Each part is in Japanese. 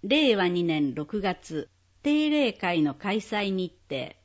令和2年6月定例会の開催日程。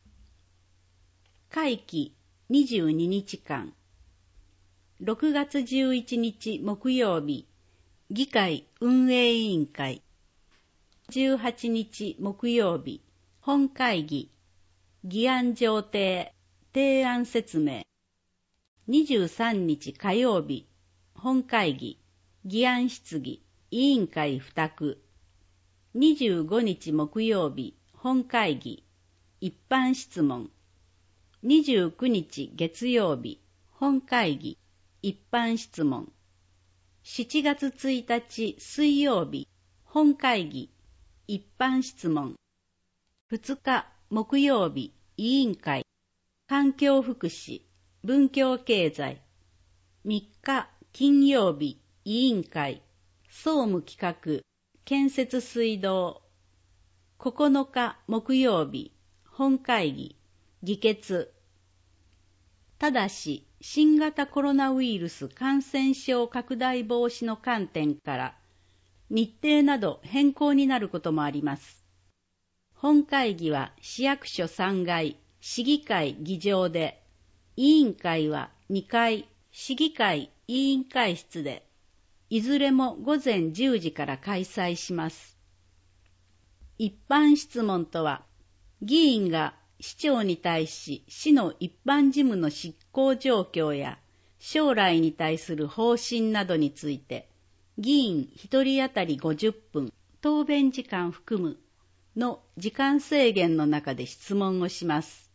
会期22日間。6月11日木曜日、議会運営委員会。18日木曜日、本会議、議案上呈、提案説明。23日火曜日、本会議、議案質疑、委員会付託。25日木曜日、本会議、一般質問。29日月曜日、本会議、一般質問。7月1日水曜日、本会議、一般質問。2日木曜日、委員会、環境福祉、文教経済。3日金曜日、委員会、総務企画、建設水道。9日木曜日、本会議、議決。ただし、新型コロナウイルス感染症拡大防止の観点から、日程など変更になることもあります。本会議は市役所3階、市議会議場で、委員会は2階、市議会委員会室で、いずれも午前10時から開催します。一般質問とは、議員が市長に対し市の一般事務の執行状況や将来に対する方針などについて、議員1人当たり50分、答弁時間含むの時間制限の中で質問をします。